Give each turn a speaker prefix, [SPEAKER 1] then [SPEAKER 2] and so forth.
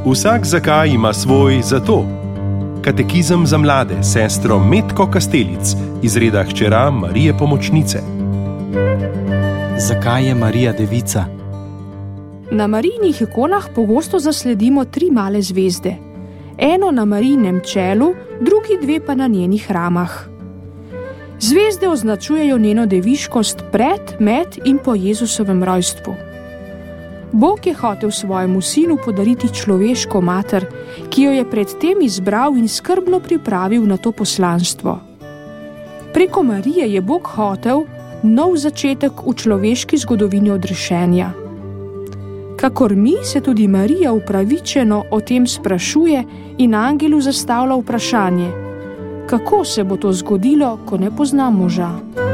[SPEAKER 1] Vsak zakaj ima svoj zato. Katekizem za mlade, sestro Metko Kastelic, iz reda hčera Marije Pomočnice.
[SPEAKER 2] Zakaj je Marija devica?
[SPEAKER 3] Na Marijinih ikonah pogosto zasledimo 3 male zvezde. Eno na Marijinem čelu, drugi 2 pa na njenih ramah. Zvezde označujejo njeno deviškost pred, med in po Jezusovem rojstvu. Bog je hotel svojemu sinu podariti človeško mater, ki jo je predtem izbral in skrbno pripravil na to poslanstvo. Preko Marije je Bog hotel nov začetek v človeški zgodovini odrešenja. Kakor mi, se tudi Marija upravičeno o tem sprašuje in angelu zastavlja vprašanje: kako se bo to zgodilo, ko ne pozna moža?